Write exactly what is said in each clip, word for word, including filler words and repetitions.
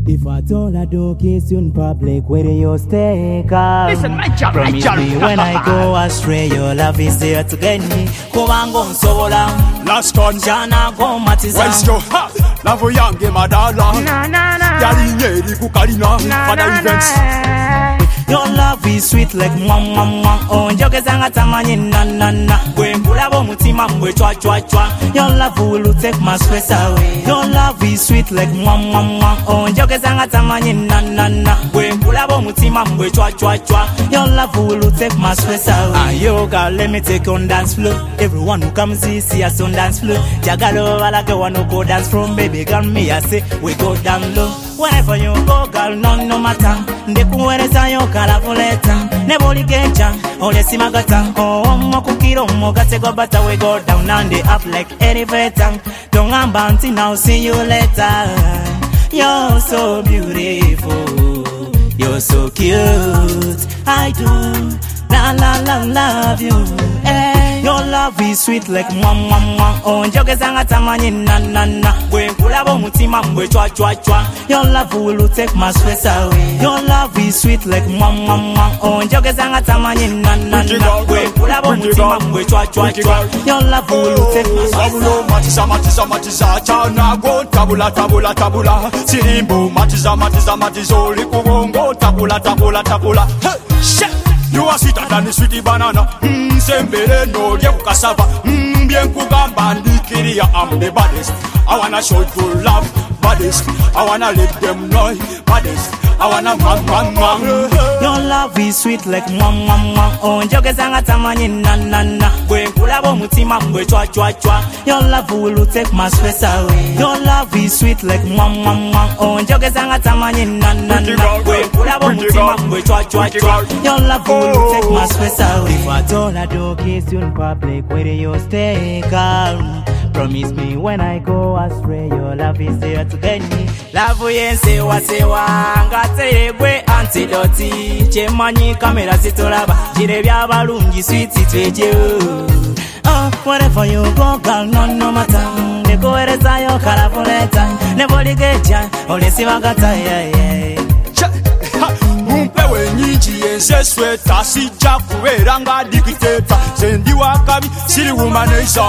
If I told I don't kiss you in public, where do you stay? Listen, my job, my Promise job. me when I go astray, your love is there to get me. Kubango nsobola, Last con, jana go matiza. West Joe, Lavo Yange Madala, Na na na. Yari Yeri Kukarina, Father events. Your love is sweet like mwah mwah mwah. Oh, njoke zanga tamani na na na. Kwe mbulabo mutima mwe chwa chwa chwa. Your love will take my stress away. Your love is sweet like mwah mwah mwah. Oh, njoke zanga tamani na na na. Kwe mbulabo mutima mwe chwa chwa chwa. Your love will take my stress away. Ah, yo girl, let me take on dance floor. Everyone who comes here see us on dance floor. Jagalo like a one who go dance from baby girl me I say we go down low. Whenever you go girl, no no matter. Ndekuwereza yo kalavuleta. Neboli genja, ole simagata. Oh, mokukiro mogate go bata. We go down and they up like elevator. Don't ambanti now, see you later. You're so beautiful, you're so cute. I do, la la la love you. Hey. Your love is sweet like mwah mwah mwah. Oh, njoke zanga tamani na na na. Kwe kulabo mutima mwe chwa chwa chwa. Your love will take my stress away. Your love is sweet like mwah mwah mwah. Oh, njoke zanga tamani na na na. Kwe kulabo mutima mwe chwa chwa chwa. Your love will take my stress away. Matiza matiza matiza chana go tabula tabula tabula. Sirimbo matiza matiza matiza likubongo tabula tabula tabula. Hey, shit. You are sweeter than the sweetie banana. Mmm, sembere no liya kukasava. Mmm, bien kugamba ndikiria I'm the baddest. I wanna show you love, baddest. I wanna let them know, baddest. I wanna man man man. Your love is sweet like mwah mwah mwah. Oh, njoke zanga tamani na na na. Kwe kulabo mutima mwe chwa chwa chwa. Your love will take my stress away. Your love is sweet like mwah mwah mwah. Oh, njoke zanga tamani na na na. Kwe kulabo mutima mwe chwa chwa chwa. Your love will take my stress away. If I told I don't kiss you in public, where do you stay, girl? Promise me when I go astray, your love is there to get me. Love yense wa sewa, ngate gwe antidote. Chemanyi kamera sitolaba, jire bya balungi sweet tweje. Oh, wherever you go, girl, no no matter. Ndekuwereza yo kalavuleta. Neboli geja, ole sibagata yeah yeah. Mumpewe nyinji yenze sweta sija kuwera nga dictator. Sendi wakabi siri womaneza.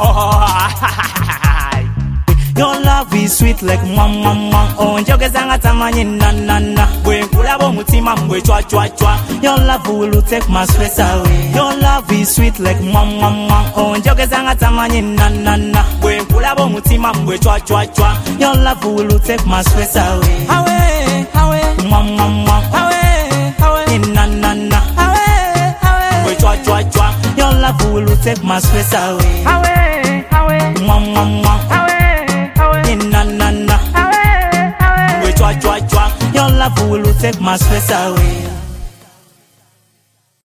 Your love is sweet like mwah mwah mwah. Oh, njoke zanga tamani na na na. Kwe kulabo mutima mwe chwa chwa chwa. Your love will take my stress away. Your love is sweet like mwah mwah mwah. Oh, njoke zanga tamani na na na. Kwe kulabo mutima mwe chwa chwa chwa. Your love will take my stress away. Away, away, mwah mwah mwah. Away, away, na na na. Away, away, mwe chwa chwa chwa. Your love will take my stress away. Away, away, Mwah mwah mwah. Na na na, we chwa chwa chwa. Your love will take my stress away.